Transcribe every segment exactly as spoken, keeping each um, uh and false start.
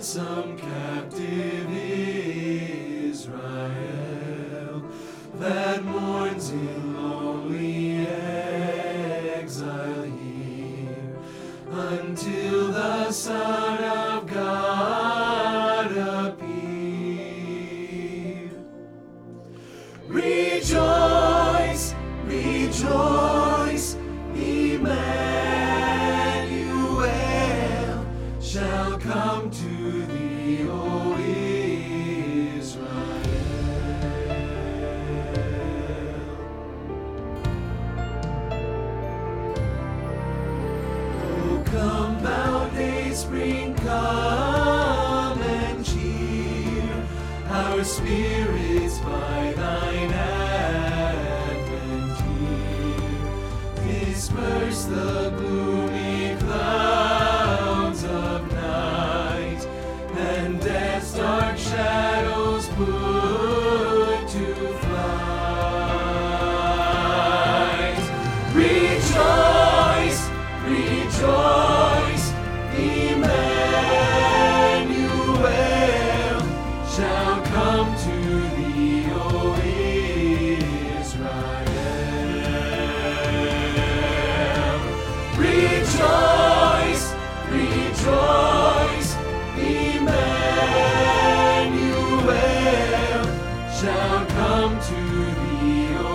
ransom captive Israel that mourns in lonely exile here until the Son of God appear. Rejoice, rejoice, Emmanuel shall come to thee, O Israel. O come, thou dayspring, come and cheer our spirits by thine advent here. Disperse the gloomy clouds of night, and death's dark shadows put to flight. Rejoice, rejoice, Emmanuel shall come to thee, O Israel. Rejoice, rejoice, Emmanuel shall come to thee, O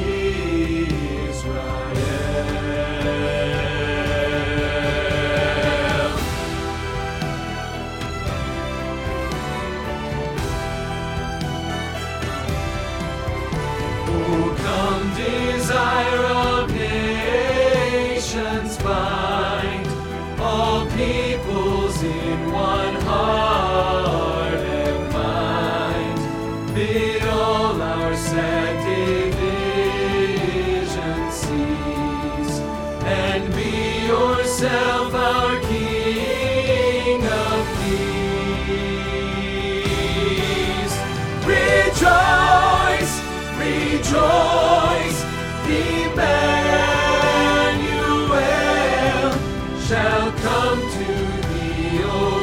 Israel. O come, desire of nations, bind all peoples in one heart and mind. Bid all our sad divisions cease, and be yourself our King of peace. Rejoice, rejoice, Emmanuel shall come to thee, O